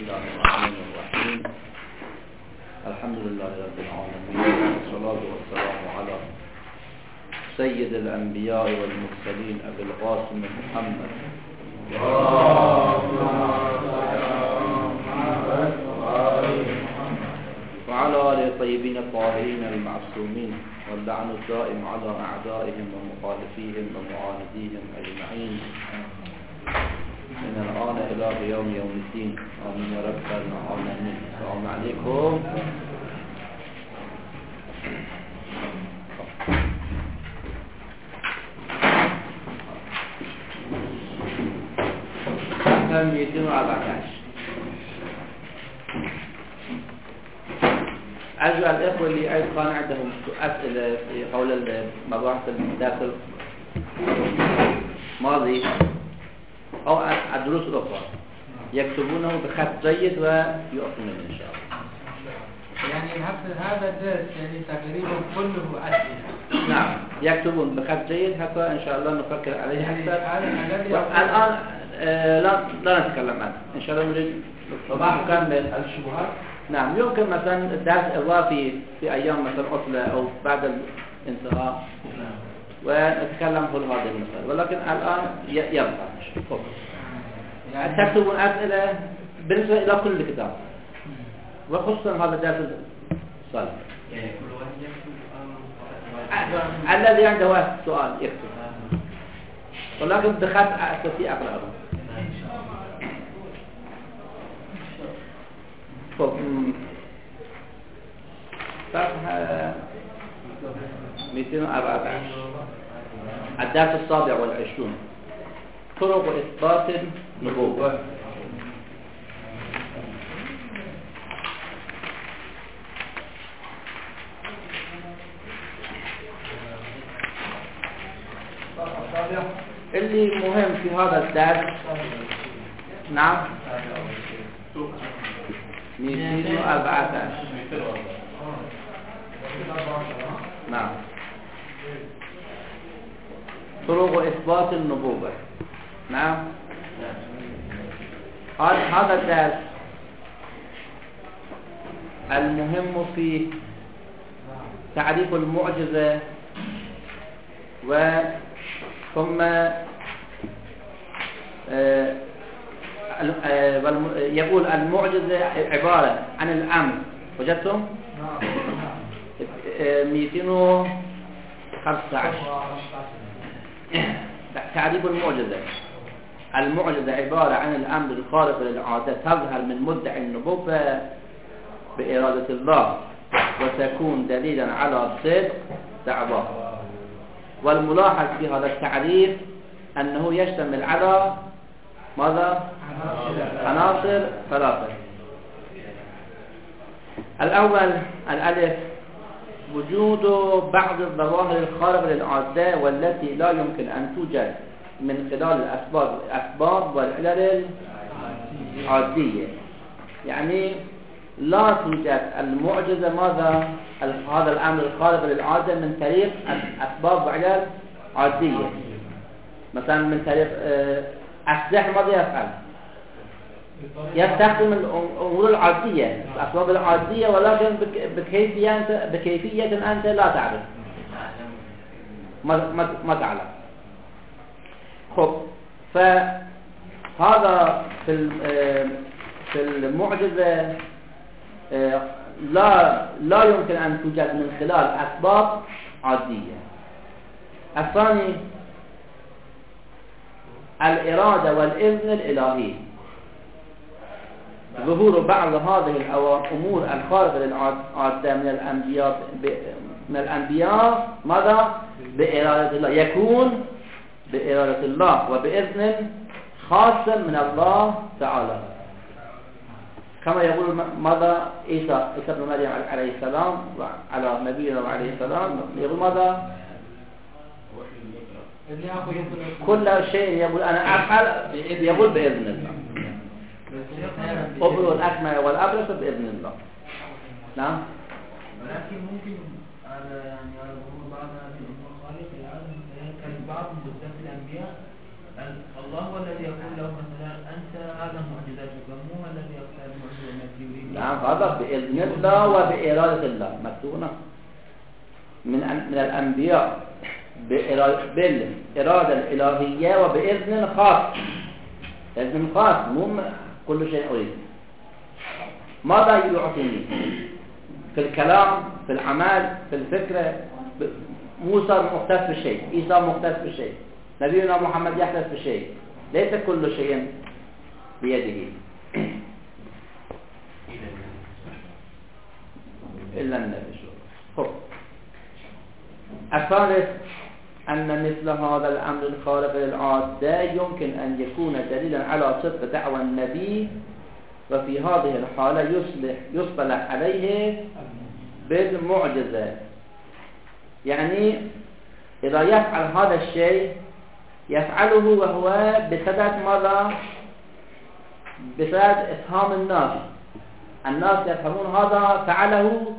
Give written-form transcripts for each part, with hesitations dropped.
الله الرحمن الرحيم. الحمد لله رب العالمين، والصلاة والسلام على سيد الأنبياء والمرسلين أبي القاسم محمد وعلى آله الطيبين الطاهرين المعصومين، واللعن الدائم على أعدائهم ومخالفيهم ومعانديهم أجمعين من الآن إلى يوم الدين. آمين يا رب العالمين. السلام عليكم. صفحة 214. أرجو الإخوة اللي كان عندهم أسئلة في حول المباحث الداخل الماضي أو الدروس الأخرى يكتبونه بخط جيد ويؤمن إن شاء الله. يعني هذا الدرس يعني تقريبا كله أسئلة. نعم، يكتبون بخط جيد حتى إن شاء الله نفكر عليه أكثر. الآن لا نتكلم عنه إن شاء الله. نريد نكمل الشبهات. نعم، يمكن مثلا الدرس إضافي في أيام مثلا عطلة أو بعد الانتهاء ونتكلم في هذه المسألة، ولكن الآن يبقى تكتبون أسئلة بالنسبة إلى كل كتاب، وخصوصا هذا الدرس الصالح. يعني كل واحد يكتب الذي عنده واحد سؤال يكتب، ولكن بخط أستطيع أقرأه. صفحة 214. الدرس 27. طرق إثبات النبوة. اللي مهم في هذا الدرس، نعم، 214. نعم، طرق إثبات النبوة. نعم، هذا الدرس المهم في تعريف المعجزة، ثم يقول المعجزة عبارة عن الأمر. وجدتم 215. تعريف المعجزة. المعجزة عبارة عن الأمر الخارق للعادة تظهر من مدعي النبوة بإرادة الله، وتكون دليلا على صدق دعواه. والملاحظ في هذا التعريف أنه يشتمل على ماذا؟ عناصر ثلاثة. الأول الألف، وجود بعض الظواهر الخارقة للعادة والتي لا يمكن أن توجد من خلال الأسباب والعلل العادية. يعني لا توجد المعجزة ماذا؟ هذا الأمر الخارق للعادة من طريق أسباب وعلل عادية. مثلا من طريق السحر ماذا يفعل؟ يستخدم الأمور العادية، الأسباب العادية، ولكن بكيفية أنت لا تعرف، ما تعلم. خب، فهذا في المعجزة لا يمكن أن توجد من خلال أسباب عادية. الثاني الإرادة والإذن الإلهي. ظهور بعض هذه الأمور الخارقة للعادة من الأنبياء ماذا؟ بإرادة الله، يكون بإرادة الله وبإذن خاص من الله تعالى، كما يقول ماذا؟ عيسى بن مريم عليه السلام وعلى نبينا عليه السلام يقول ماذا؟ كل شيء يقول أنا أفعل يقول بإذن الله. أبرئ الأكمه والأبرص بإذن الله. نعم، ولكن ممكن يعني على ظهور بعض هذه الأمور الخارقة للعادة كان بعض بالذات الأنبياء الله هو الذي يقول له مثلا أنت هذا معجزاتك، مو الذي يختار نعم هذا بإذن الله وبإرادة الله مكتوبنا من الأنبياء بالإرادة الإلهية وبإذن خاص، إذن خاص مو كل شيء أريد. ماذا يعطيني في الكلام، في العمل، في الفكرة؟ موسى مختص بشيء، عيسى مختص بشيء، نبينا محمد يختص بشيء، ليس كل شيء بيده إلا النبي. خب الثالث أن مثل هذا الأمر الخارق للعادة يمكن أن يكون دليلا على صدق دعوى النبي، وفي هذه الحالة يصطلح عليه بالمعجزة. يعني إذا يفعل هذا الشيء يفعله وهو بسبب ماذا؟ بسبب إفهام الناس يفهمون هذا فعله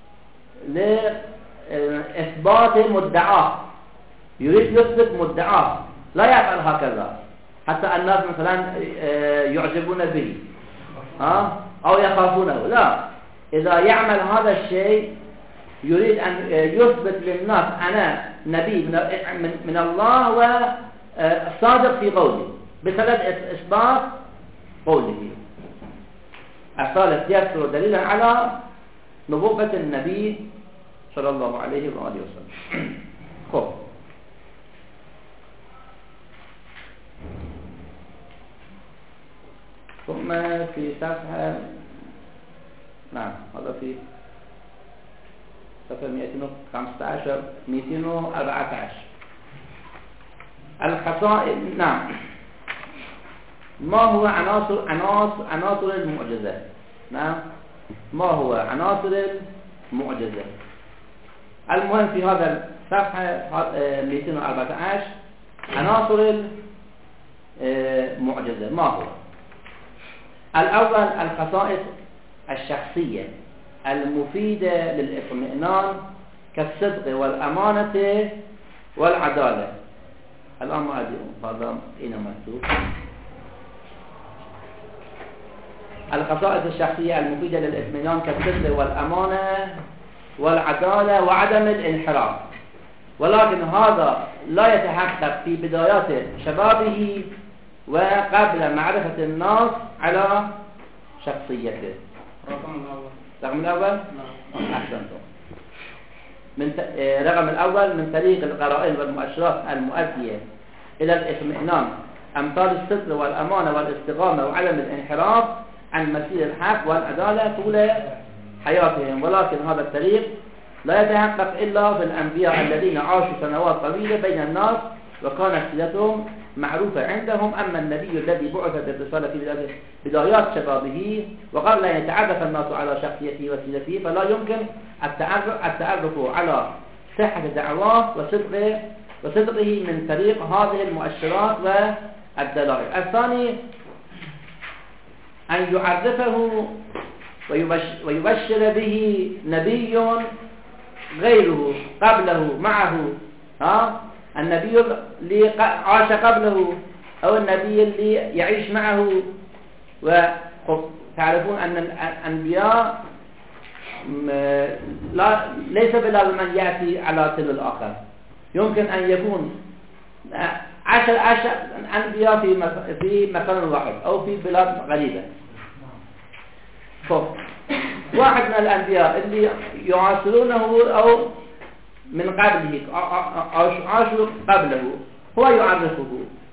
لإثبات مدعاه، يريد يثبت مدعاه، لا يفعل هكذا حتى الناس مثلا يعجبون به أو يخافونه، لا. إذا يعمل هذا الشيء يريد أن يثبت للناس أنا نبي من الله وصادق في قوله بسبب إثبات قوله. الثالث يذكر دليلا على نبوة النبي صلى الله عليه وآله وسلم. خب ثم في صفحة نعم هذا في صفحة 215 214 الخصائص. نعم ما هو عناصر المعجزة؟ نعم ما هو عناصر المعجزة؟ المهم في هذا الصفحة 214 عناصر المعجزة ما هو؟ الأول الخصائص الشخصية المفيدة للإطمئنان كالصدق والأمانة والعدالة. الآن ما أدري هذا هنا مكتوب. الخصائص الشخصية المفيدة للإطمئنان كالصدق والأمانة والعدالة وعدم الانحراف، ولكن هذا لا يتحقق في بدايات شبابه وقبل معرفة الناس على شخصيته. رقم الأول أحسنتم. رقم الأول من طريق القرائن والمؤشرات المؤدية إلى الإطمئنان أمثال الصدق والأمانة والاستقامة وعدم الانحراف عن مسير الحق والعدالة طول حياتهم، ولكن هذا الطريق لا يتحقق إلا في الأنبياء الذين عاشوا سنوات طويلة بين الناس وكانت صلتهم معروفة عندهم. أما النبي الذي بعث بالرسالة في بدايات شبابه وقبل أن يتعرف الناس على شخصيته وسيرته فلا يمكن التعرف على صحة دعواه وصدقه من طريق هذه المؤشرات والدلائل. الثاني أن يعرفه ويبشر به نبي غيره قبله معه، النبي اللي عاش قبله أو النبي اللي يعيش معه. وتعرفون أن الأنبياء ليس بلازم أن يأتي على تل الآخر، يمكن أن يكون 10 أنبياء في مكان واحد أو في بلاد غريبة. واحد من الأنبياء اللي يعاصرونه أو من قبله عاشوا قبله هو يعرفه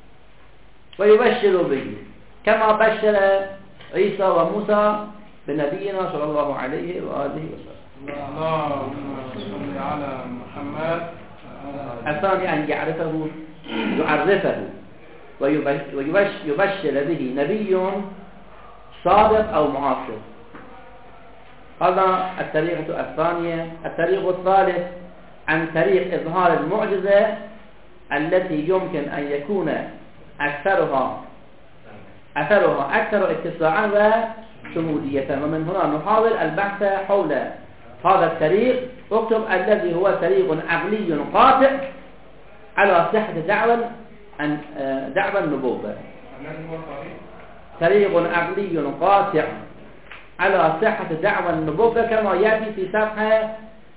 ويبشر به كما بشر عيسى وموسى بنبينا صلى الله عليه وآله وسلم. اللهم صل على محمد. الثاني أن يعرفه ويبشر به نبي صادق أو معاصر. هذا الطريقة الثانية. الطريق الثالث عن طريق إظهار المعجزة التي يمكن أن يكون أثرها أكثر اتساعا وشمولية، ومن هنا نحاول البحث حول هذا الطريق. اكتب الذي هو طريق عقلي قاطع على صحة دعوى النبوة. طريق عقلي قاطع على صحة دعوى النبوة كما يأتي في صفحة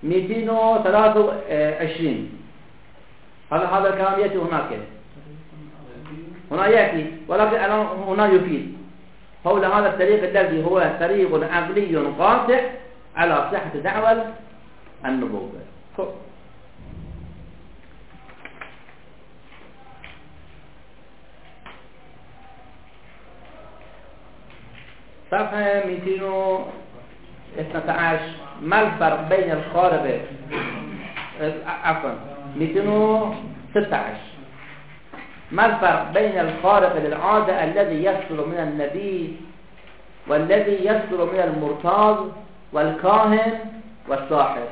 223. هذا الكلام يأتي هنا يأتي، ولكن هنا يفيد حول هذا الطريق الذي هو طريق عقلي قاطع على صحة دعوى النبوة. صفحة 212. ما الفرق بين الخارق 216. ما الفرق بين الخارق للعادة الذي يصدر من النبي والذي يصدر من المرتاض والكاهن والساحر؟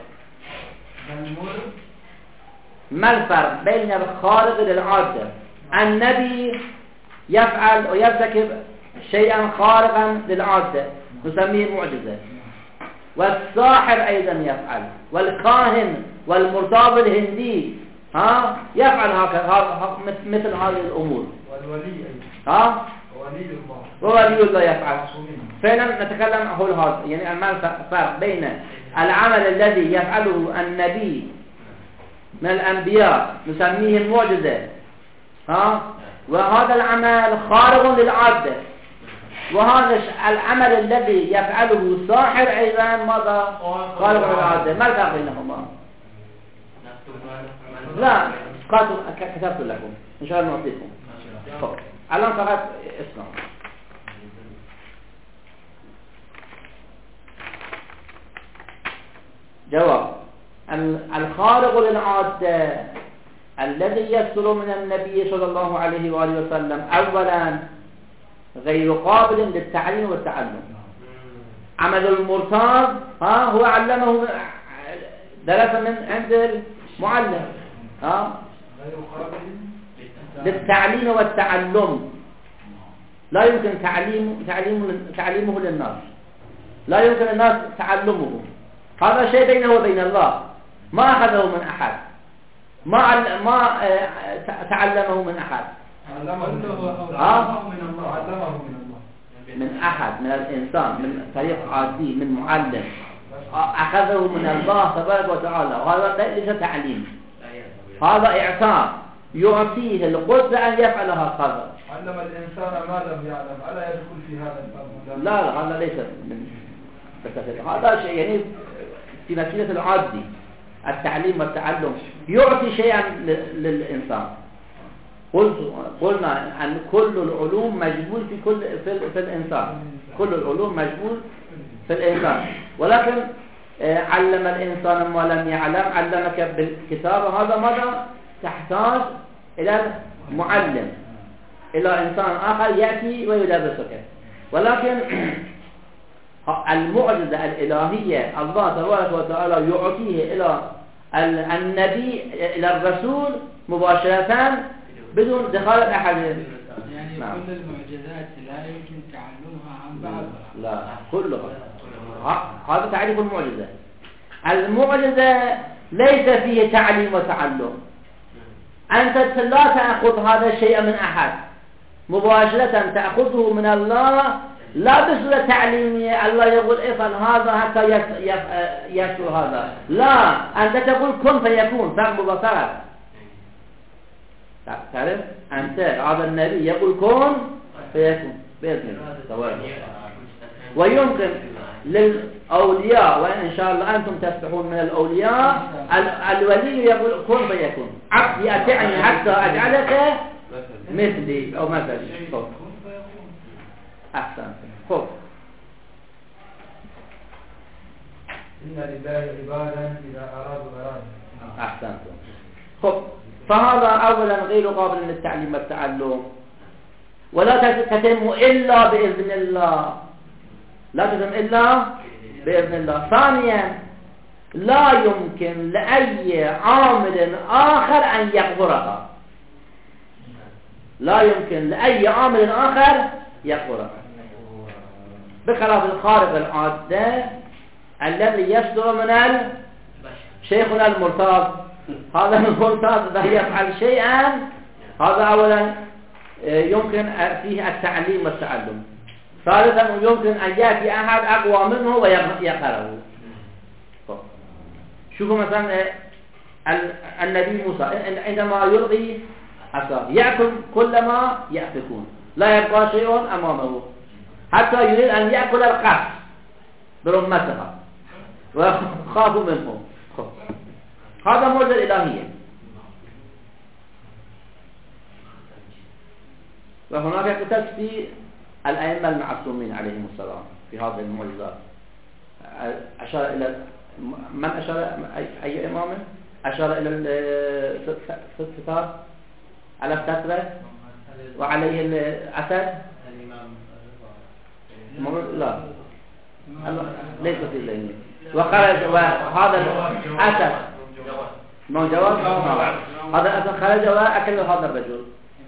ما الفرق بين الخارق للعادة النبي يفعل ويرتكب شيئا خارقا للعادة نسميه معجزة، والساحر أيضا يفعل، والكاهن والمرتاض الهندي يفعل هكذا مثل هذه الأمور، والولي أيضا وولي الله يفعل. فعلا نتكلم حول هذا، يعني ما الفرق بين العمل الذي يفعله النبي من الأنبياء نسميه معجزة، وهذا العمل خارق للعادة، وهذا العمل الذي يفعله الساحر أيضا ماذا؟ خارق للعادة. ما الفرق بينهما؟ لا كتبت لكم إن شاء الله نعطيكم. الآن فقط اسمع. جواب: الخارق للعادة الذي يصدر من النبي صلى الله عليه وآله وسلم أولا غير قابل للتعليم والتعلم. عمل المرتاض هو علمه درس من عند المعلم غير قابل للتعليم والتعلم. لا يمكن تعليمه للناس، لا يمكن الناس تعلمه. هذا شيء بينه وبين الله، ما أخذه من أحد، ما تعلمه من أحد، من أحد، من الإنسان، من طريق عادي، من معلم أخذه من الله تبارك وتعالى. وهذا ليس تعليم، هذا إعطاء يعطيه القدرة أن يفعل هذا. علم الإنسان ما لم يعلم، ألا يدخل في هذا الباب؟ لا هذا ليس من هذا شيء يعني في نتيجة العادي. التعليم والتعلم يعطي شيئا للإنسان. قلنا أن كل العلوم مجبول في الإنسان، كل العلوم مجبول في الإنسان، ولكن علم الإنسان ما لم يعلم، علمك بالكتاب. هذا ماذا؟ تحتاج إلى معلم، إلى إنسان آخر يأتي ويدرسك. ولكن المعجزة الإلهية الله تبارك وتعالى يعطيه إلى النبي، إلى الرسول مباشرة بدون دخال أحد. يعني كل المعجزات لا يمكن تعلمها عن بعض. لا كلها. هذا تعريف المعجزة. المعجزة ليس فيه تعليم وتعلم. أنت لا تأخذ هذا الشيء من أحد، مباشرة تأخذه من الله، لا بصورة تعليمية. الله يقول افعل هذا حتى يحصل هذا، لا، أنت تقول كن فيكون، فرق مباشرة. تعرف أنت هذا النبي يقول كن فيكون بإذن الله. ويمكن للأولياء، وإن شاء الله أنتم تسبحون من الأولياء، الولي يقول كن فيكون، عبدي أتعني حتى أجعلك مثلي أو مثلي. أحسن. خب إن لله عبادا إذا أرادوا أراد. أحسنتم. خب فهذا أولا غير قابل للتعليم والتعلم، ولا تتم إلا بإذن الله، لا تتم إلا بإذن الله. ثانيا لا يمكن لأي عامل آخر أن يقبرها، لا يمكن لأي عامل آخر يقبرها، بخلاف الخارق العادة الذي يصدر من شيخنا المرتاض. هذا المرتاض إذا يفعل شيئا هذا أولا يمكن فيه التعليم والتعلم. ثالثا يمكن أن يأتي أحد أقوى منه ويقهره. شوفوا مثلا النبي موسى عندما يلقي عصاه يأكل كل ما يأفكون، لا يبقى شيء أمامه حتى يريد أن يأكل القفص برمتها وخافوا منه. هذا معجزة إلهية. وهناك قصص في الأئمة المعصومين عليهم السلام في هذه المعجزات. أشار إلى من أشار أي إمام أشار إلى الستار على السترة وعليه الأسد. لا ليس في ذهني. وخرج وهذا الأسد ما جواب هذا الأسد خرج وأكل هذا الرجل.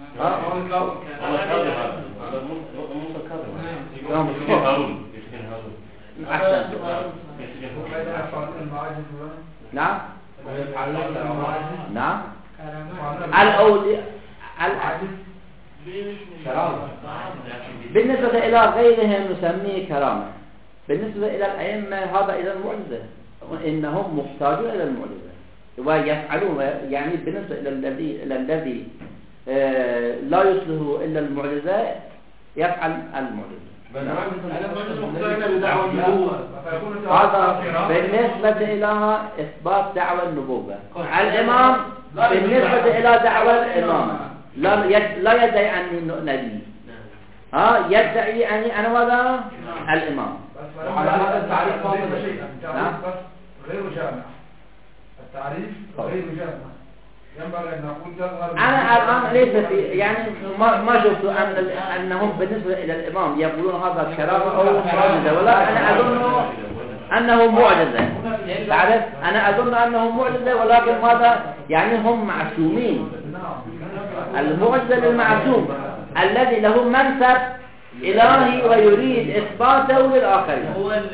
نعم نعم الأولياء بالنسبة إلى غيرهم نسميه كرامة. بالنسبة إلى الأئمة هذا إذا معجزة، إنهم محتاجون إلى المعجزة ويفعلون. يعني بالنسبة إلى الذي لا يصله إلا المعجزة يفعل المعجزة. هذا بالنسبة إلى إثبات دعوى النبوة. الإمام بالنسبة إلى دعوى الإمام لا يدعي أني نبي، يدعي أني أنا ولا الإمام. على هذا التعريف هذا شيء غير جامع. التعريف غير جامع. ينبغي أن نقول أنا الآن ليس في يعني ما شفت أنهم بالنسبة إلى الإمام يقولون هذا كرامة أو معجزة، ولا أنا أظن أنه معجزة. تعرف أنا أظن أنه معجزة، ولكن هذا يعني هم معصومين. المعجزة للمعصوم الذي له منسب إلهي ويريد إثباته للآخرين.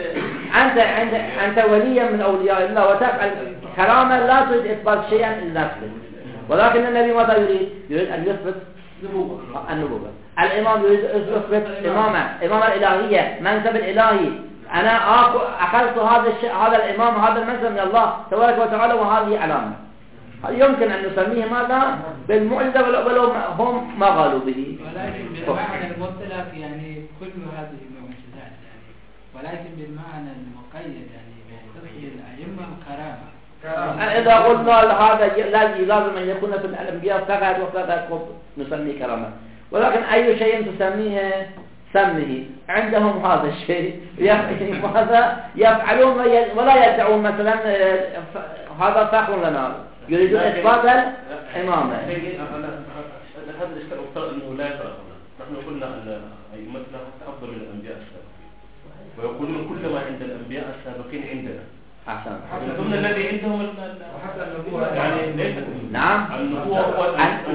أنت وليا من أولياء الله وتفعل كرامة لا تريد إثبات شيئا لنفسك، ولكن النبي ماذا يريد؟ يريد أن يثبت النبوة. الإمام يريد أن يثبت إمامة الإلهية، منسب الإلهي. أنا أخذت هذا الإمام هذا المنسب من الله تبارك وتعالى، وهذه علامة يمكن أن نسميه ماذا؟ بالمعجزة ولو هم ما قالوا به. ولكن بالمعنى المطلق يعني كل هذه المعجزات يعني، ولكن بالمعنى المقيد يعني بتصل الأئمة كرامة. إذا قلنا هذا لازم أن يكون في الأنبياء فقط وفقط نسميه كرامة، ولكن أي شيء تسميه سمه. عندهم هذا الشيء ماذا يفعلون ولا يدعون مثلا هذا فخر لنا، يريدون إثبات الإمامة. هذا الاشتراك أنه لا يفرقنا. نحن قلنا أن أئمتنا أفضل من الأنبياء السابقين، ويقولون كل ما عند الأنبياء السابقين عندنا. أحسن. ضمن الذي عندهم وحتى النبوة يعني ليس. نعم. النبوة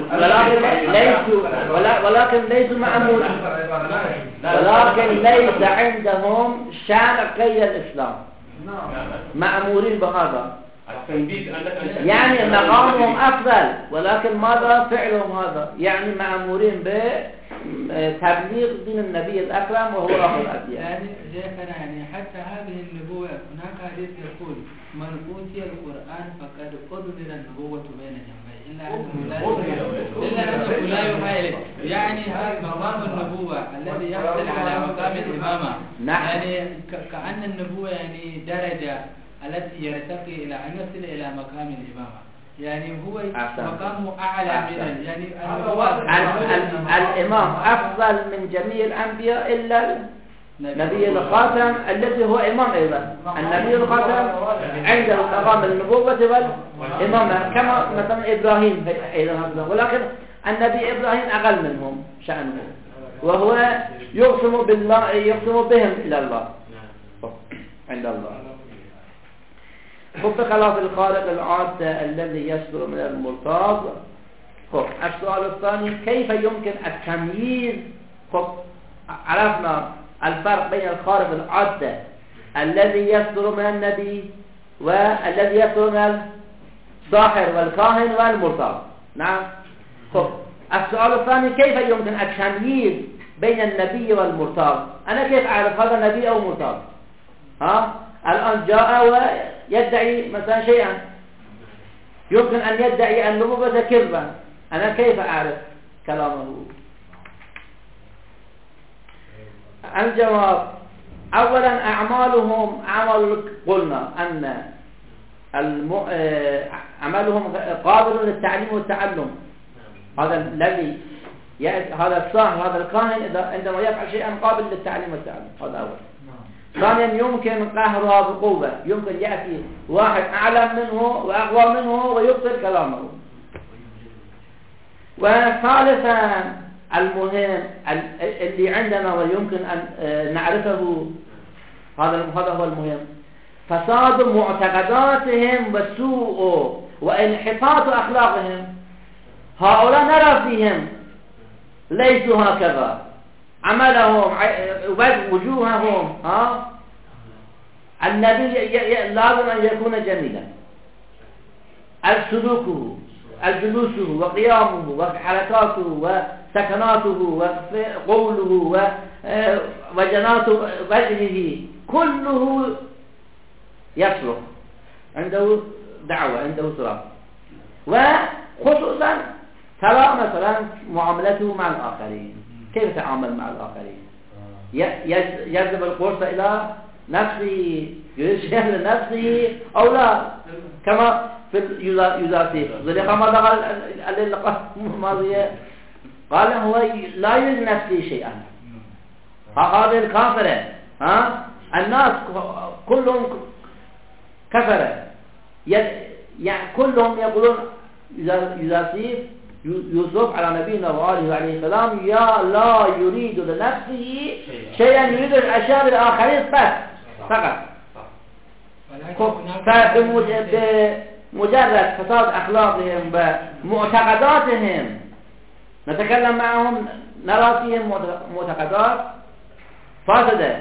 ولكن ليسوا مأمورين. ولكن ليس عندهم شان قيد الإسلام. مأمورين بهذا. يعني مقامهم أفضل، ولكن ماذا فعلهم هذا؟ يعني مأمورين بتبليغ دين النبي الأكرم وهو آخر الأديان. يعني شيخنا يعني حتى هذه النبوة هناك حديث يقول من أوتي القرآن فقد أضمن النبوة بين جنبيه إلا أنه لا يحيل. يعني هذا مقام النبوة الذي يحصل على مقام الإمامة. يعني كأن النبوة يعني درجة التي يرتقي إلى أن يصل إلى مقام الإمامة، يعني هو مقامه أعلى من يعني الإمام أفضل من جميع الأنبياء إلا النبي الخاتم الذي هو إمام أيضا. النبي الخاتم عنده مقام النبوة والإمامة كما مثلا إبراهيم أيضا، ولكن النبي إبراهيم أقل منهم شأنه، وهو يقسم بالله يقسم بهم إلى الله عند الله. بخلاف الخارق العادة الذي يصدر من المرتاض. السؤال الثاني كيف يمكن التمييز؟ عرفنا الفرق بين الخارق العادة الذي يصدر من النبي والذي يصدر من الساحر والكاهن والمرتاض. نعم. السؤال الثاني كيف يمكن التمييز بين النبي والمرتضى. أنا كيف أعرف هذا نبي أو مرتضى؟ الآن جاء ويدعي مثلا شيئا يمكن أن يدعي النبوة كذبا، أنا كيف أعرف كلامه؟ الجواب: أولا أعمالهم قلنا أن عملهم قابل للتعليم والتعلم. هذا الذي هذا الساحر هذا الكاهن عندما يفعل شيئا قابل للتعليم والتعلم، هذا أول. ثانيا يمكن قهرها بقوة، يمكن يأتي واحد أعلم منه وأقوى منه ويبطل كلامه. وثالثا المهم اللي عندنا ويمكن أن نعرفه، هذا هو المهم، فساد معتقداتهم وسوء وانحطاط أخلاقهم. هؤلاء نرى فيهم ليسوا هكذا، عملهم وجوههم النبي لازم أن يكون جميلا، سلوكه جلوسه وقيامه وحركاته وسكناته وقوله وجنات وجهه كله يصلح، عنده دعوة، عنده صراط. وخصوصا ترى مثلا معاملته مع الآخرين، كيف يتعامل مع الآخرين؟ يجذب القرص إلى نفسه، يشهر لنفسه أو لا، كما في يزاسيف زليخة ما دخل اللقاء الماضية قال هو لا يريد نفسه شيئا. هذه الكافرة الناس كلهم كفرة، يعني كلهم يقولون يزاسيف يوسف على نبينا وآله وعليه السلام يا لا يريد لنفسه شيئا، يريد الأشياء للآخرين فقط. بمجرد فساد أخلاقهم ومعتقداتهم نتكلم معهم نرى فيهم معتقدات فاسدة،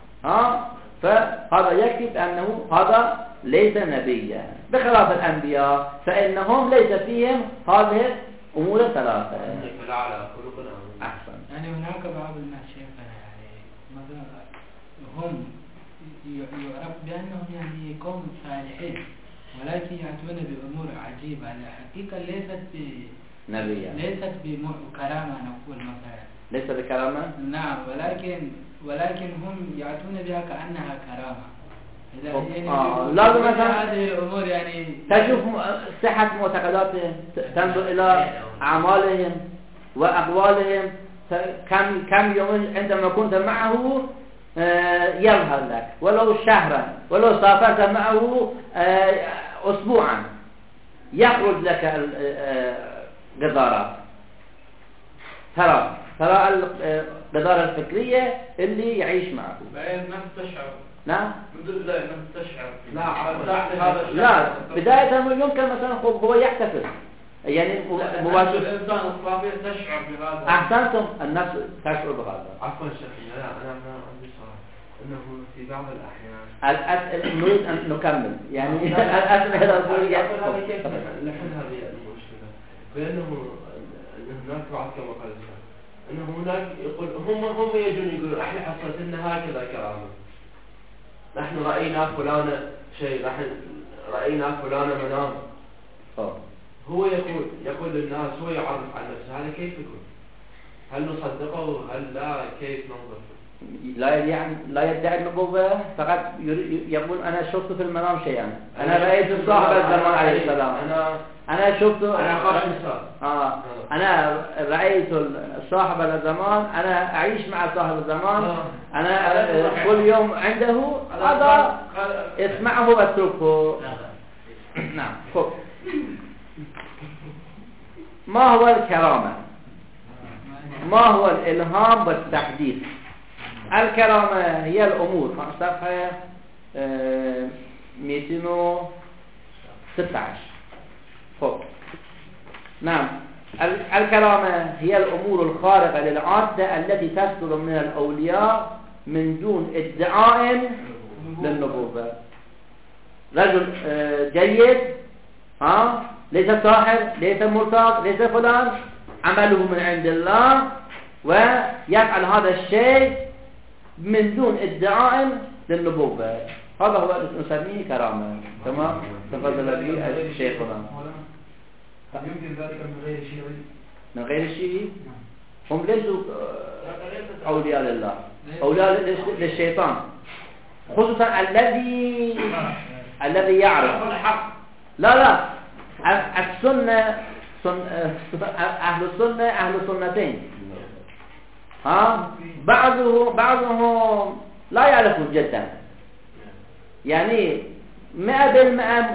فهذا يكفي أنه هذا ليس نبيا، بخلاف الأنبياء فإنهم ليس فيهم هذه أمور الثلاثة. أحسن. يعني هناك بعض الناس يعني مثلا هم يعرف بأنهم يعني قوم صالحين، ولكن يأتون بأمور عجيبة الحقيقة ليست نبيا، ليست بكرامة نقول مثلا، ليس بكرامة. نعم، ولكن هم يأتون بها كأنها كرامة. لازم مثلا هذه الأمور يعني تشوف صحة معتقداتهم، تنظر إلى أعمالهم وأقوالهم، كم يوم عندما كنت معه يظهر لك، ولو شهرا، ولو سافرت معه أسبوعا يخرج لك القدارات. ترى القدارة الفكرية اللي يعيش معه. نعم. لا بداية يمكن مثلا هو يحتفل، يعني مباشر. الإنسان الصافي تشعر بهذا. أحسنتم، النفس تشعر بهذا. عفوا شيخي، أنا عندي سؤال، أنه في بعض الأحيان نريد أن نكمل، يعني الأسئلة الأولية كيف نحل هذه المشكلة؟ بأنه هناك بعض كما قال أنه هناك يقول هم يجون يقولون إحنا حصلت لنا هكذا كرامة، نحن رأينا فلان شيء، نحن رأينا فلان منام. هو يقول للناس، هو يعرف عن نفسه، هذا كيف يكون؟ هل نصدقه؟ هل لا؟ كيف ننظر؟ لا يدعي النبوة، فقط يقول أنا شفت في المنام شيئا، أنا رأيت صاحب الزمان عليه السلام، أنا شفت، أنا رأيت صاحب الزمان، أنا أعيش مع صاحب الزمان، أنا كل يوم عنده، هذا اسمعه واتركه. نعم. ما هو الكرامة؟ ما هو الإلهام والتحديث؟ الكرامة هي الأمور، صفحة 216. نعم. الكرامة هي الأمور الخارقة للعادة التي تصدر من الأولياء من دون ادعاء للنبوة. رجل جيد، ليس ساحر، ليس مرتض، ليس فلان، عمله من عند الله، ويفعل هذا الشيء من دون ادعاء للنبوة. هذا هو نسميه كرامة كما تفضل به شيخنا. يمكن ذلك من غير شيء؟ من غير شيء هم ليسوا أولياء لله، أولياء للشيطان، خصوصا الذي يعرف الحق. لا السنة أهل السنة أهل السنتين، بعضهم لا يعرفون جدا، يعني 100%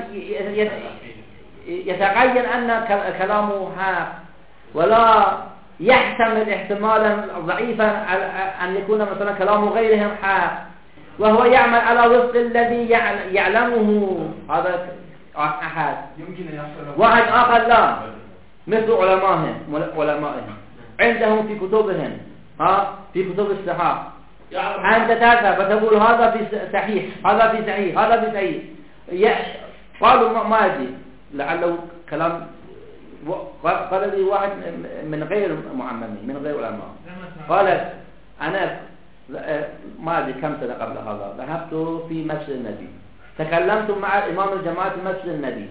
يتعين أن كلامه حق، ولا يحتمل احتمالا ضعيفا أن يكون مثلا كلام غيرهم حق، وهو يعمل على وفق الذي يعلمه. هذا أحد. واحد آخر لا، مثل علمائهم عندهم في كتبهم، في كتب الصحاح، أنت تذهب وتقول هذا في صحيح، هذا في صحيح، هذا في صحيح. قالوا ما أدري، لعله كلام قال لي واحد من غير معممين، من غير علماء، قالت أنا ما أدري كم سنة قبل هذا ذهبت في مسجد النبي، تكلمت مع إمام الجماعة في مسجد النبي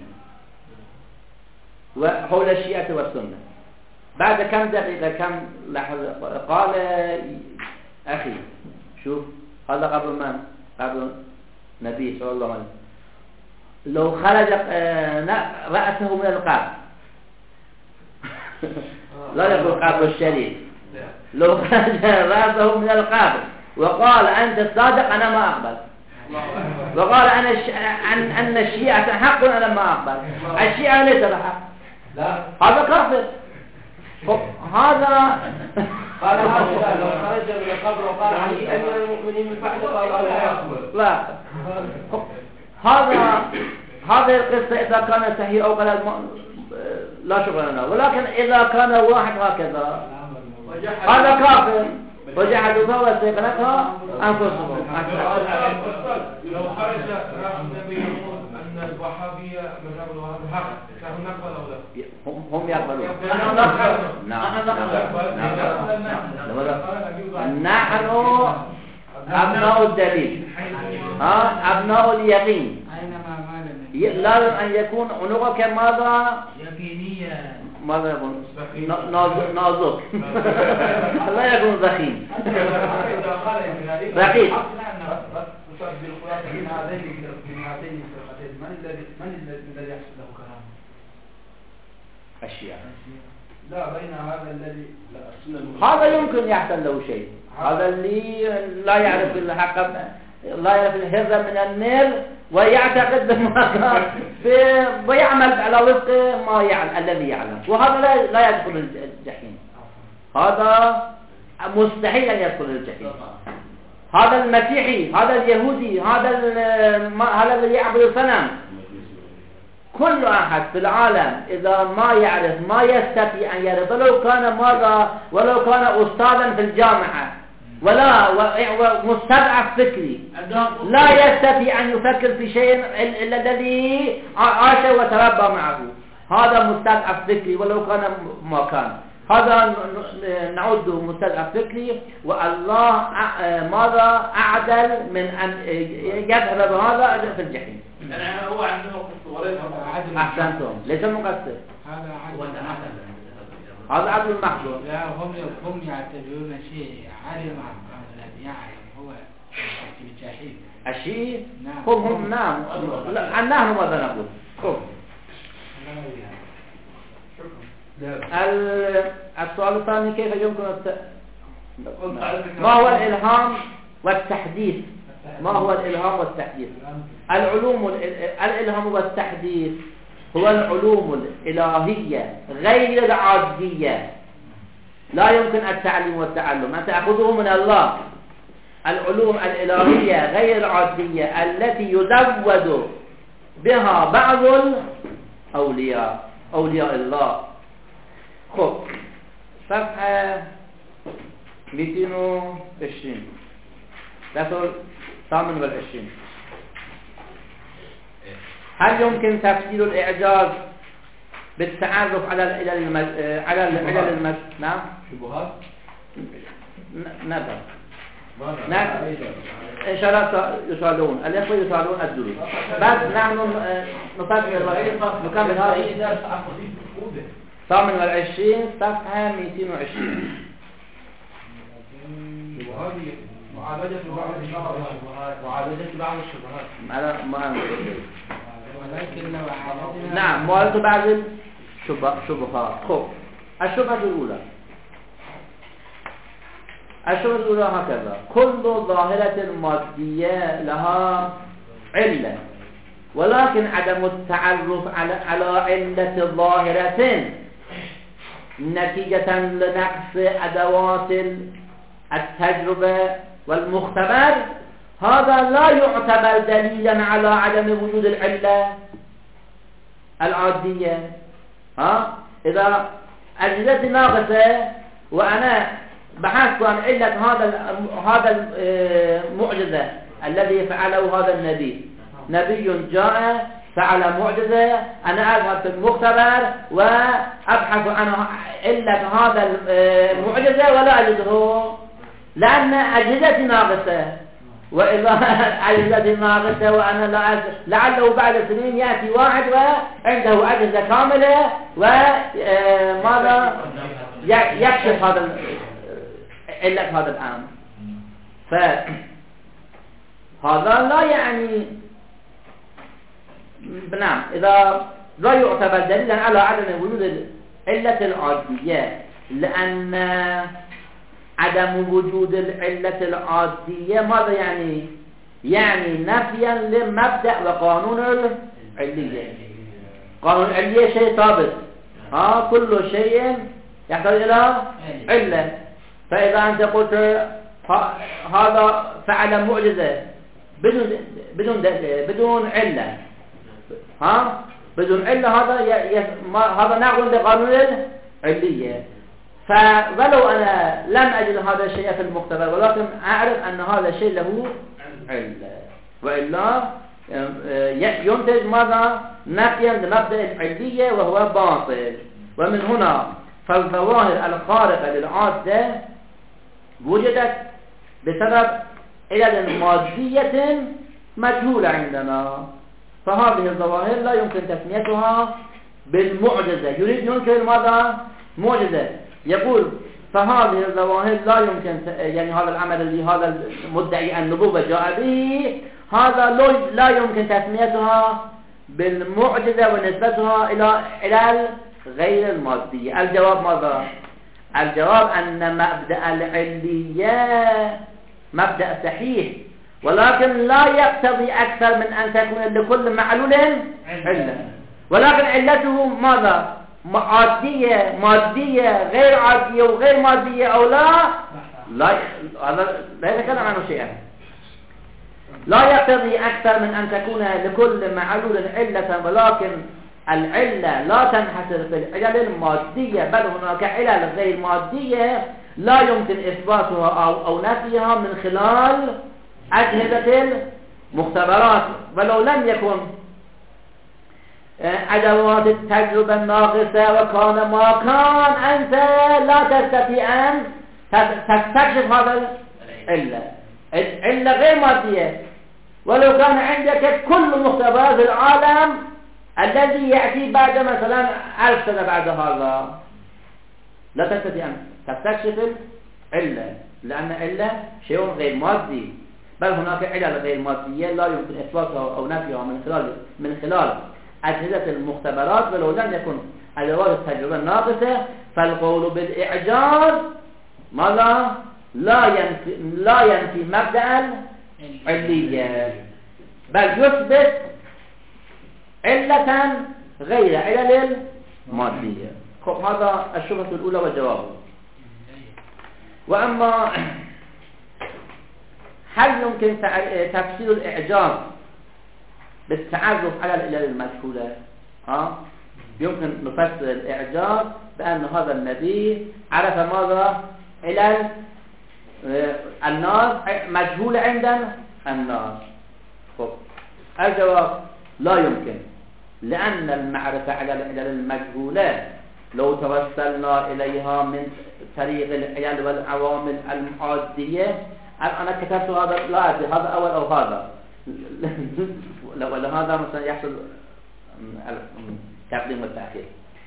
وحول الشيعة والسنة. بعد كم دقيقة كم لحظة قال أخي شوف هذا قبل من؟ قبل النبي صلى الله عليه وسلم، لو خرج رأسه من القبر لا يقول قبر الشريف، لو خرج رأسه من القبر وقال أنت الصادق أنا ما أقبل، وقال أن الشيعة حق أنا ما أقبل، الشيعة ليس بحق، هذا كافر. هذا قال هذا لو خرج من القبر وقال علي أمير المؤمنين من بعد قال لا يقبل. لا، هذه القصة إذا كانت صحيحة أو قال لا شغل لنا، ولكن إذا كان واحد هكذا هذا كافر، وجحدوا واستيقنتها أنفسهم. لو خرج النبي يقول أن الوهابية مذهب الوهابية حق، فهم نقبل أو لا؟ هم يقبلون. نحن أبناء الدليل، أبناء اليقين. لازم أن يكون عنقك ماذا؟ يقينية. ماذا يقول؟ نازك. لا يكون ضخيم. رقيق. من هاتين الفرقتين من الذي يحصل له كلام؟ الشيعة. لا، بين هذا الذي هذا يمكن يحصل له شيء، هذا اللي لا يعرف الحق، لا يعرف الهرة من النيل، ويعتقد بما كان ويعمل على وفق ما الذي يعلم، وهذا لا يدخل الجحيم، هذا مستحيل أن يدخل الجحيم. هذا المسيحي، هذا اليهودي، هذا الذي يعبد صنم، كل أحد في العالم إذا ما يعرف ما يستطيع أن يعرف، ولو كان أستاذا في الجامعة ولا مستضعف فكري، لا يستطيع أن يفكر في شيء إلا الذي عاش وتربى معه، هذا مستضعف فكري ولو كان ما كان، هذا نعده مستضعف فكري. والله ماذا أعدل من أن يذهب بهذا في الجحيم. يعني هو عنده قصة وليس عدل. أحسنتم، ليس مقصر، هذا عدل. هذا عدل المحضور. لا، هم يعتبرون شيء عالم الذي يعلم هو في الجحيم. الشيء نعم. هم نعم. نحن ماذا نقول؟ السؤال الثاني كيف يمكن ما هو الإلهام والتحديث؟ ما هو الإلهام والتحديث؟ الإلهام والتحديث هو العلوم الإلهية غير العادية، لا يمكن التعليم والتعلم، أن تأخذه من الله. العلوم الإلهية غير العادية التي يزود بها بعض الأولياء، أولياء الله. خب، صفحة 220 رسول 28. هل يمكن تفسير الإعجاز بالتعرف على العلل نعم؟ شبهات؟ نبدأ إن شاء الله يصلون الإخوة يصلون الدروس بس نحن نفكر نكمل هذه 28 صفحة 220 وهذه معالجة بعض الشبهات على ما ولكن لو عالجنا نعم معالجة بعض الشبهات خب الشبهة الأولى هكذا كل ظاهرة مادية لها علة ولكن عدم التعرف على علة ظاهرة نتيجة لنقص أدوات التجربة والمختبر هذا لا يعتبر دليلا على عدم وجود العلة العادية. إذا أجهزتي ناقصة وأنا بحثت عن علة هذا المعجزة الذي فعله هذا النبي، نبي جاء فعل معجزة، أنا أذهب في المختبر وأبحث عن علة هذا المعجزة ولا أجده لأن أجهزتي ناقصة. وإذا أجهزتي ناقصة وأنا لا لعله بعد سنين يأتي واحد وعنده أجهزة كاملة وماذا يكشف هذا علة هذا الأمر. فهذا لا يعني نعم إذا لا يعتبر دليلا على عدم وجود العلة العادية لأن عدم وجود العلة العادية ماذا يعني؟ يعني نفيا لمبدأ وقانون العلية. قانون العلية شيء ثابت كل شيء يحتاج إلى علة. فإذا أنت قلت هذا فعل معجزة بدون علة بدون علة هذا ناقض لقانون العلية. فولو أنا لم أجد هذا الشيء في المختبر ولكن أعرف أن هذا الشيء له علة وإلا ينتج ماذا؟ نفيا لمبدأ العلية وهو باطل. ومن هنا فالظواهر الخارقة للعادة وجدت بسبب علل مادية مجهولة عندنا، فهذه الظواهر لا يمكن تسميتها بالمعجزة. يريد ينكر ماذا؟ معجزة. يقول فهذه الظواهر لا يمكن يعني هذا العمل اللي هذا المدعي النبوة جاء به هذا لا يمكن تسميتها بالمعجزة ونسبتها إلى علل غير المادية. الجواب ماذا؟ الجواب أن مبدأ العلية مبدأ صحيح ولكن لا يقتضي أكثر من أن تكون لكل معلول علة، ولكن علته ماذا؟ عادية مادية غير عادية وغير مادية أو لا هذا لا يتكلم عنه شيئا. لا يقتضي أكثر من أن تكون لكل معلول علة ولكن العلة لا تنحصر في العلل المادية بل هناك علل غير مادية لا يمكن إثباتها أو نفيها من خلال أجهزة المختبرات ولو لم يكن أدوات التجربة الناقصة وكان ما كان أنت لا تستطيع أن تستكشف هذا العلة غير مادية ولو كان عندك كل مختبرات العالم الذي يأتي بعد مثلا 1000 سنة بعد هذا لا تستطيع أن تستكشف العلة لأن العلة شيء غير مادي بل هناك علل غير مادية لا يمكن إثباتها أو نفيها من خلال أجهزة المختبرات ولو لم يكن أدوات التجربة الناقصة. فالقول بالإعجاز ماذا؟ لا ينفي مبدأ العلية بل يثبت علة غير علل المادية. هذا الشبهة الأولى وجوابه. وأما هل يمكن تفسير الإعجاز بالتعرف على العلل المجهولة؟ يمكن نفسر الإعجاز بأن هذا النبي عرف ماذا؟ علل الناس مجهولة عند الناس. الجواب لا يمكن لأن المعرفة على العلل المجهولة لو توسلنا إليها من طريق العلل والعوامل المعادية. أنا كتبت هذا، لا أدري هذا أول أو هذا ولا هذا مثلا يحصل تقديم والتأخير.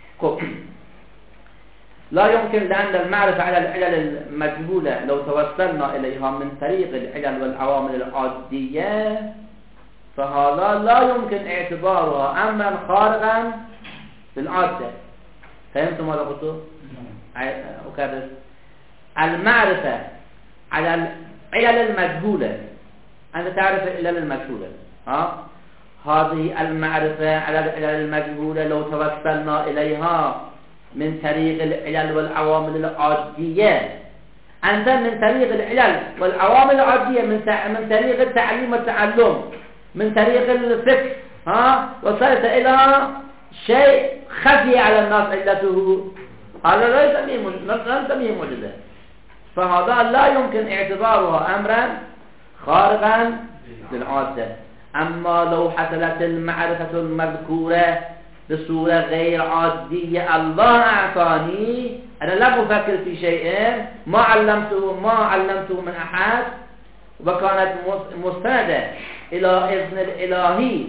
لا يمكن، لأن المعرفة على العلل المجهولة لو توسلنا إليها من طريق العلل والعوامل العادية فهذا لا يمكن اعتبارها أمرا خارقا للعادة. فهمتم ماذا قلت؟ أكرر. المعرفة على العلل المجهولة، أنت تعرف العلل المجهولة، هذه المعرفة على العلل المجهولة لو توسلنا إليها من طريق العلل والعوامل العادية، أنت من طريق العلل والعوامل العادية، من طريق التعليم والتعلم، من طريق الفكر، وصلت إلى شيء خفي على الناس علته، هذا لا نسميه معجزة. فهذا لا يمكن اعتبارها أمرا خارقا للعادة. أما لو حصلت المعرفة المذكورة بصورة غير عادية، الله أعطاني، أنا لم أفكر في شيء، ما علمته من أحد، وكانت مستندة إلى إذن الإلهي،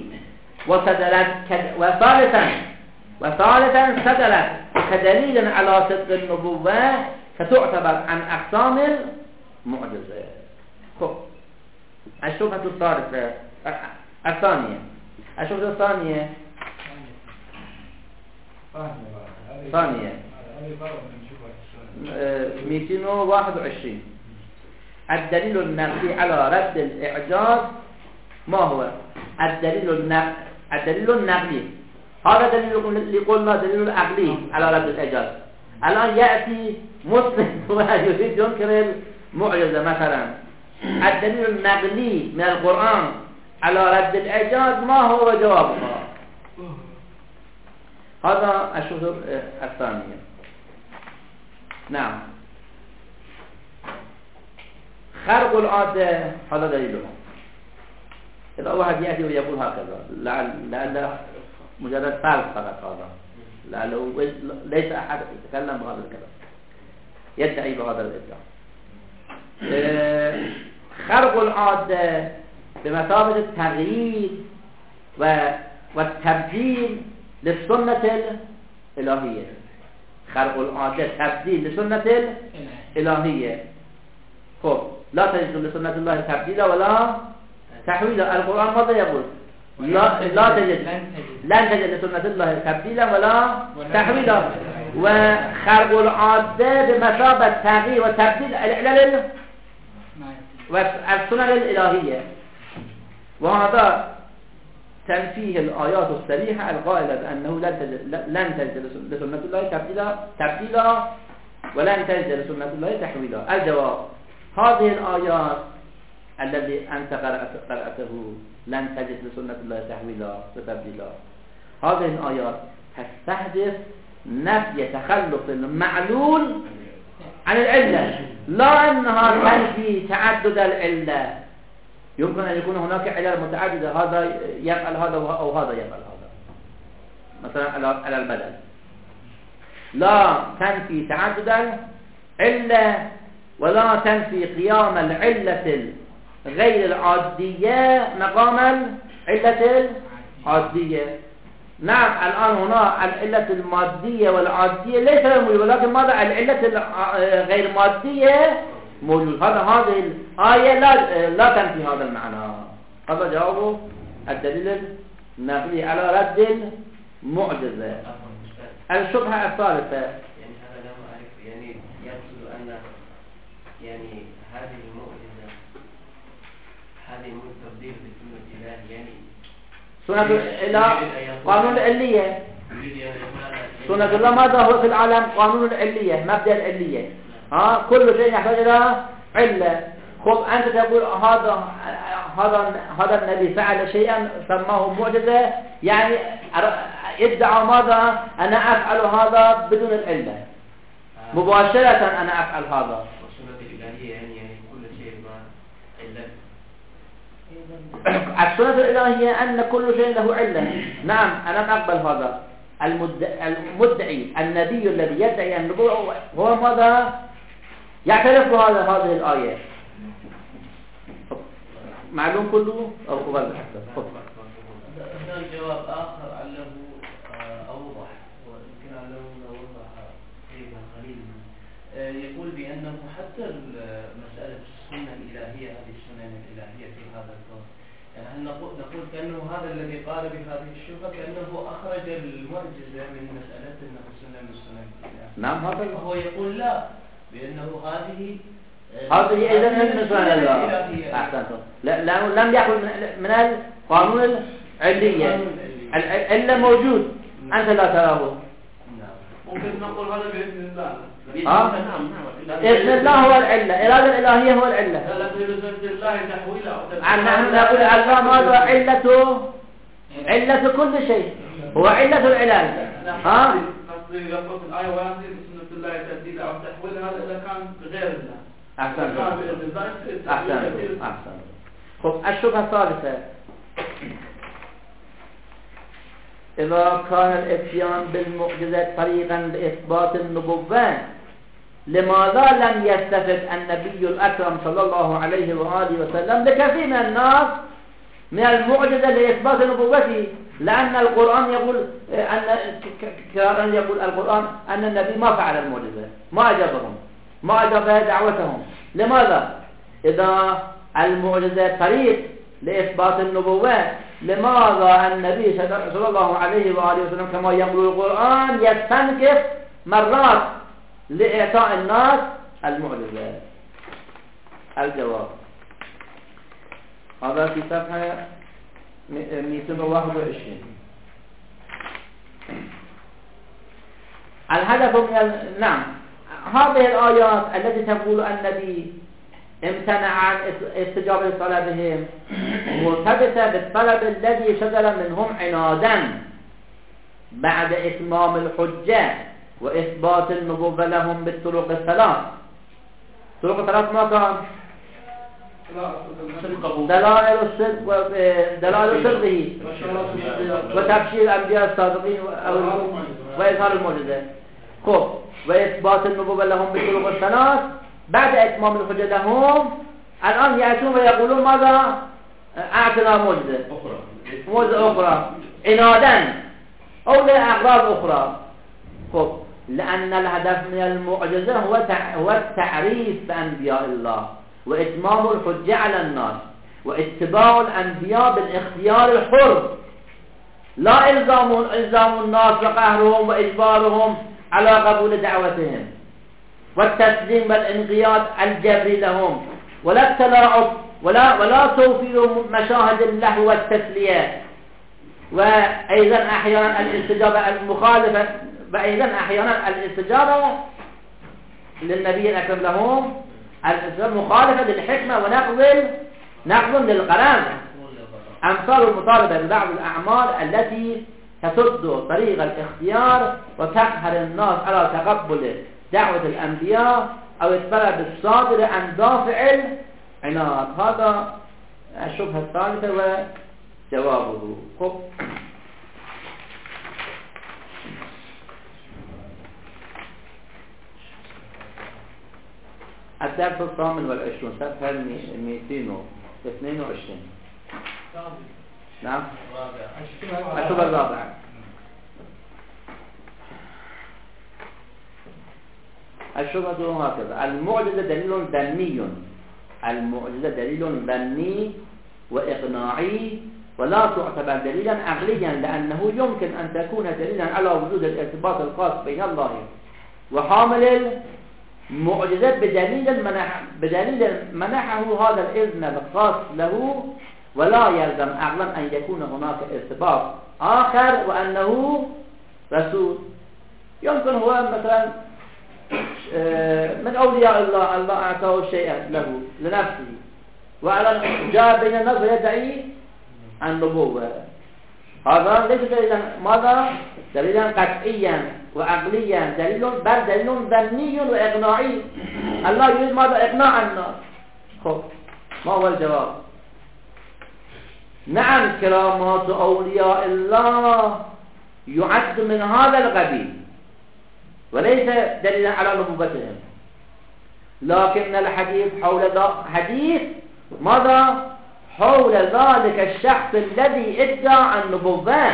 وثالثا صدرت كدليل على صدق النبوة، فتعتبر عن أقسام المعجزة. الشبهة الثالثة الثانية 221. الدليل النقلي على رد الإعجاز. ما هو الدليل النقلي؟ هذا دليل اللي قلنا دليل العقلي على رد الإعجاز. الآن يأتي مسلم ويريد ينكر المعجزة مثلا. الدليل النقلي من القرآن على رد الإعجاز ما هو جوابها؟ هذا الشبهة الثانية. نعم، خرق العادة هذا دليله. إذا واحد يأتي ويقول هكذا لعل مجرد فعل فقط، هذا لعله ليس أحد يتكلم بهذا الكلام يدعي بهذا الإدعاء. خرق العادة بمثابة التغيير والتبديل للسنة الإلهية. خرق العادة تبديل لسنة الإلهية. لا تجد لسنة الله تبديلا ولا تحويلا. القرآن ماذا يقول؟ لن تجد لسنة الله تبديلا ولا تحويلا. وخرق العادة بمثابة تغيير وتبديل العلل والسنن الإلهية. وهذا تنفيه الآيات الصريحة القائلة بأنه لن تجد لسنة الله تبديلا ولن تجد لسنة الله تحويلا. الجواب: هذه الآيات الذي أنت قرأته لن تجد لسنة الله تحويلا وتبديلا، هذه الآيات تستهدف نفي تخلف المعلول عن العلة، لا أنها تنفي تعدد العلة. يمكن أن يكون هناك علل متعددة، هذا يفعل هذا أو هذا يفعل هذا، مثلا على البدل. لا تنفي تعدد العلة ولا تنفي قيام العلة غير العادية مقام العلة العادية. نعم، الآن هنا العلة المادية والعادية ليس موجود، ولكن ماذا؟ العلة غير مادية موجود. هذه الآية لا تنفي هذا المعنى. هذا جواب الدليل النقلي على رد المعجزة. الشبهة الثالثة، يعني هذا لا أعرف، يعني يقصد أن يعني هذه المعجزة هذه تبديل بسنة الله، يعني سنة الإله قانون العلية. سنة الله ماذا هو في العالم؟ قانون العلية، مبدأ العلية. كل شيء يحتاج إلى علة. أنت تقول هذا النبي فعل شيئا سماه معجزة، يعني ادعى ماذا؟ أنا أفعل هذا بدون العلة، مباشرة أنا أفعل هذا. والسنة الإلهية يعني كل شيء ما علة. السنة الإلهية أن كل شيء له علة. نعم، أنا أقبل هذا. المدعي النبي الذي يدعي النبوة هو ماذا؟ يعترف هذه الآية. معلوم كله أو قبل حتى هناك جواب آخر عله أوضح ويمكن عله أوضح قليلا. يقول بأنه حتى مسألة السنة الإلهية، هذه السنن الإلهية في هذا الكون، يعني هل نقول كأنه هذا الذي قال بهذه الشبهة كأنه أخرج المعجزة من مسألة أنه سنة من السنن الإلهية. نعم هذا وهو يقول لا، بأنه هذه إذن من سنن الله. أحسنتم. لم يأخذ من القانون العلية. إلا موجود أنت لا تراه. ممكن نقول هذا بإذن الله. بإذن الله هو العلة، إرادة الإلهية هو العلة. لا بإذن الله تحويله. نحن نقول الله ماذا علة كل شيء، هو علة العلاج. قصدي لفظ الآية ويأتي بسنة الله تبديل أو تحويل، هذا إذا كان بغير الله. أحسن. خب الشبهة الثالثة، إذا كان الإتيان بالمعجزة طريقا لإثبات النبوة، لماذا لم يستفد النبي الأكرم صلى الله عليه وآله وسلم لكثير من الناس من المعجزة لإثبات نبوته؟ لأن القرآن يقول القرآن أن النبي ما فعل المعجزة، ما أجابهم، ما أجاب دعوتهم. لماذا؟ إذا المعجزة طريق لإثبات النبوة، لماذا النبي صلى الله عليه وآله وسلم كما يقول القرآن يستنكف مرات لإعطاء الناس المعجزة؟ الجواب هذا في صفحة 221. الهدف من نعم هذه الآيات التي تقول النبي امتنع عن استجابة طلبهم مرتبطة بالطلب الذي صدر منهم عنادا بعد إتمام الحجة وإثبات النبوة لهم بالطرق الثلاث. طرق الثلاث ما كان؟ دلائل الصدق وتبشير الأنبياء الصادقين وإظهار المعجزة. خب وإثبات النبوة لهم بالطرق الثلاث بعد إتمام الحجة لهم. الآن يأتون ويقولون ماذا؟ أعطنا معجزة أخرى عنادا أو لأغراض أخرى. خب لأن الهدف من المعجزة هو التعريف بأنبياء الله وإتمام الحجة على الناس واتباع الأنبياء بالاختيار الحر، لا إلزام الناس وقهرهم وإجبارهم على قبول دعوتهم والتسليم والانقياد الجبري لهم، ولا التلاعب ولا توفير مشاهد اللهو والتسلية، وأيضا أحيانا الاستجابة المخالفة، وأيضا أحيانا الاستجابة للنبي الأكرم لهم مخالفة للحكمة ونقض للقرآن. أمثال المطالبة ببعض الأعمال التي تسد طريق الاختيار وتقهر الناس على تقبل دعوة الأنبياء أو الطلب الصادر عن دافع العناد. هذا الشبهة الثالثة وجوابه. الدرس 28 صفحة 222. نعم الشبهة الرابعة. الشبهة هكذا: المعجزة دليل ظني وإقناعي ولا تعتبر دليلا عقليا، لأنه يمكن أن تكون دليلا على وجود الارتباط الخاص بين الله وحامل المعجزات بدليل منحه هذا الإذن الخاص له، ولا يلزم عقلا أن يكون هناك ارتباط آخر وأنه رسول. يمكن هو مثلا من أولياء الله أعطاه شيئا له لنفسه وعلى جاء بين الناس ويدعي النبوة. هذا ليس دليلا ماذا؟ دليلا قطعيا وعقليا، بل دليل ظني وإقناعي. الله يريد ماذا؟ إقناع الناس. خب ما هو الجواب؟ نعم كرامات أولياء الله يعد من هذا القبيل وليس دليلا على نبوتهم. لكن الحديث حول حديث ماذا؟ حول ذلك الشخص الذي ادعى النبوة.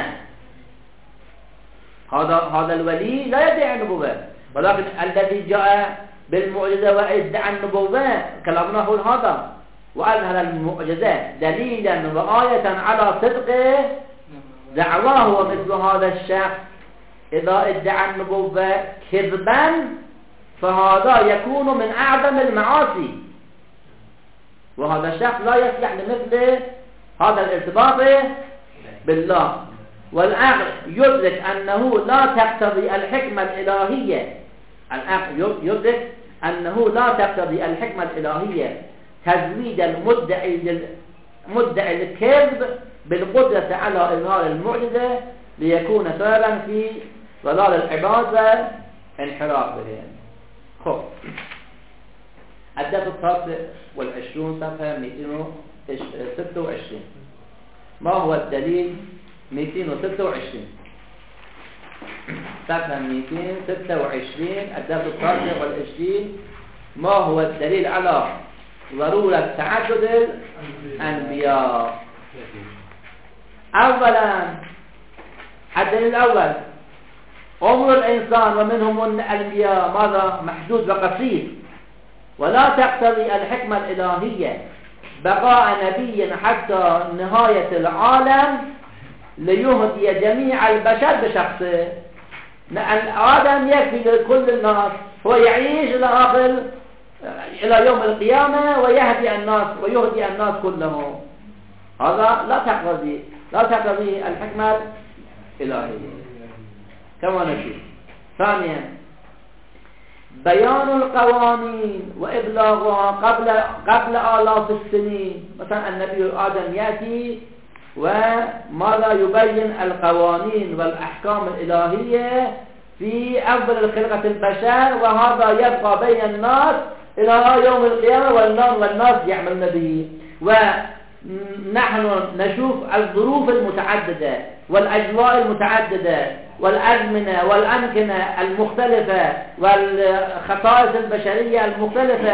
هذا الولي لا يدعي النبوة، ولكن الذي جاء بالمعجزة وادعى النبوة كلامنا هو هذا، وأظهر المعجزة دليلا وآية على صدقه دعواه. ومثل هذا الشخص إذا ادعى النبوة كذبا فهذا يكون من أعظم المعاصي، وهذا الشخص لا يصلح لمثل هذا الارتباط بالله. والعقل يدرك أنه لا تقتضي الحكمة الإلهية، العقل يدرك أنه لا تقتضي الحكمة الإلهية تزويد مدعي الكذب بالقدرة على إظهار المعجزة ليكون سببا في ضلال العباد وانحرافهم. خب الدرس 23 صفحة 226. ما هو الدليل؟ 226 صفحة 226 الدرس 23. ما هو الدليل على ضرورة تعدد الأنبياء؟ أولا الدليل الأول عمر الإنسان ومنهم الأنبياء ماذا؟ محدود وقصير، ولا تقتضي الحكمة الإلهية بقاء نبي حتى نهاية العالم ليهدي جميع البشر بشخصه. آدم يكفي لكل الناس، هو يعيش إلى يوم القيامة ويهدي الناس كلهم. هذا لا تقتضي الحكمة الإلهية كما نشوف. ثانيا بيان القوانين وإبلاغها قبل آلاف السنين. مثلا النبي آدم يأتي وماذا يبين القوانين والأحكام الإلهية في أفضل الخلقة البشر، وهذا يبقى بين الناس إلى يوم القيامة والناس يعملون به. ونحن نشوف الظروف المتعددة والأجواء المتعددة والأزمنة والأمكنة المختلفة والخصائص البشرية المختلفة.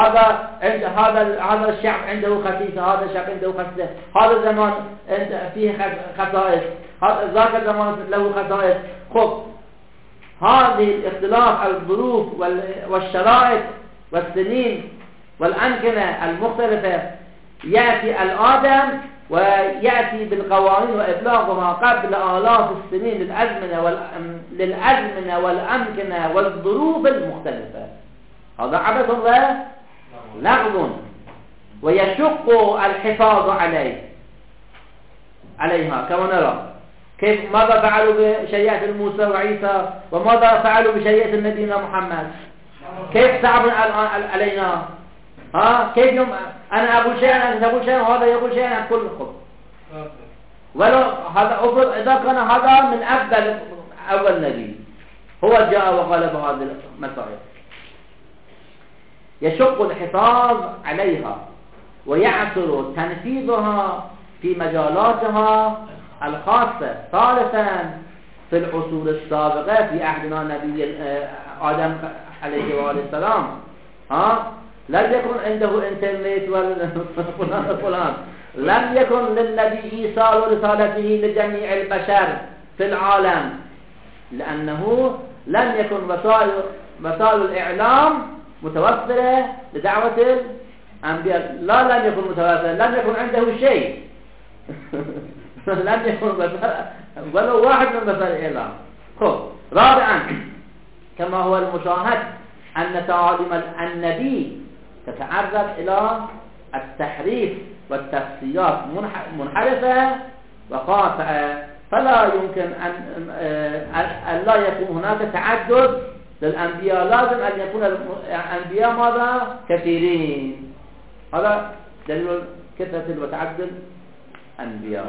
هذا الشعب عنده خصيصة، هذا الشعب عنده خصيصة، هذا الزمان فيه خصائص، ذاك الزمان له خصائص. خب هذه الاختلاف الظروف والشرائط والسنين والأمكنة المختلفة يأتي الآدم ويأتي بالقوانين وإبلاغها قبل آلاف السنين للأزمنة والأمكنة والظروف المختلفة. هذا عبث ولغو ويشق الحفاظ عليها كما نرى. ماذا فعلوا بشريعة موسى وعيسى وماذا فعلوا بشريعة نبينا محمد؟ كيف صعبوا علينا؟ كيف يوم أنا أقول شيئا أنت تقول شيئا وهذا يقول شيئا كل خب. ولو هذا إذا كان هذا من أول نبي هو جاء وقال بهذه المسائل. يشق الحفاظ عليها ويعثر تنفيذها في مجالاتها الخاصة. ثالثا في العصور السابقة في عهدنا نبي آدم عليه وآله السلام لم يكن عنده انترنت والفلان. لم يكن للنبي عيسى ورسالته لجميع البشر في العالم، لأنه لم يكن وسائل الإعلام متوفرة لدعوة الأنبياء. لم يكن متوفرة، لم يكن عنده شيء لم يكن ولو واحد من وسائل الإعلام. رابعا كما هو المشاهد أن تعاليم النبي تتعرض إلى التحريف والتفسيرات منحرفة وقاطعة، فلا يمكن أن لا يكون هناك تعدد للأنبياء. لازم أن يكون الأنبياء ماذا؟ كثيرين. هذا دليل كثرة وتعدد الأنبياء.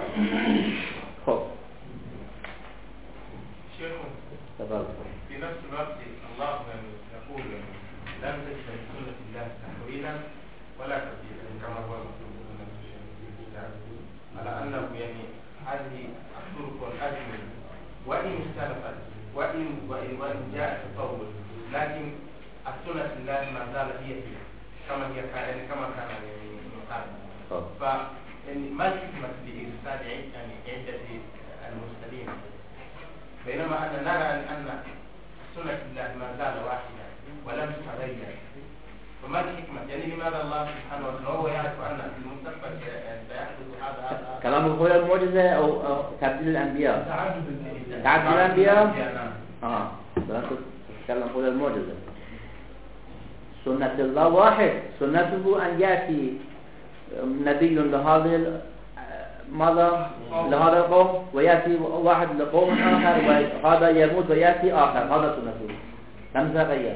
شيخ في نفس الوقت الله يقول لم تجد في سنة الله تحويلا ولا تبديلا كما هو مكتوب على أنه هذه الطرق والأزمنة وإن اختلفت وإن جاء تطور، لكن السنة لله ما زالت هي كما هي كما كان يقال. فما الحكمة بإرسال عدة المرسلين بينما أن نرى أن سنة الله ما زال واحدة ولم تتغير؟ فما الحكمة؟ يعني لماذا الله سبحانه وتعالى هو يعرف أن في المستقبل سيحدث هذا؟ كلامه هو المعجزة أو تبديل الأنبياء؟ تعدد الأنبياء؟ نعم. تتكلم هو المعجزة. سنة الله واحد، سنته أن يأتي نبي لهذا لهذا القوم ويأتي واحد لقوم آخر وهذا يموت ويأتي آخر، هذا سنته لم تتغير.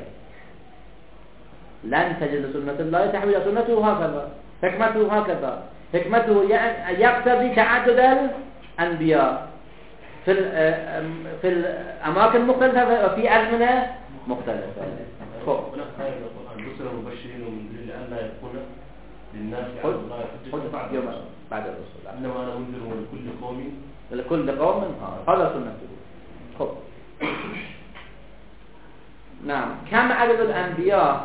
لن تجد سنة الله تحويل، سنته هكذا، حكمته هكذا، حكمته يقتضي تعدد الأنبياء في الأماكن مختلفة وفي أزمنة مختلفة. الرسل مبشرين ومنذرين لئلا يكون للناس قل يوم بعد الرسل إنما أنا منذر لكل قوم هذا سنته. خب نعم. كم عدد الأنبياء؟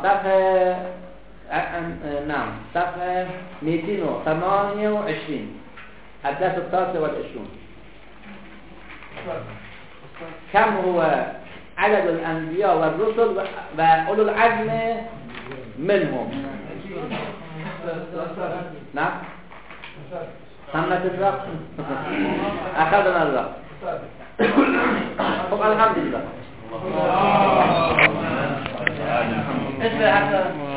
صفحة 228 الدرس 23. كم هو عدد الأنبياء والرسل وأولو العزم منهم؟ نعم. سمت الرق أخذنا الرق. الحمد لله.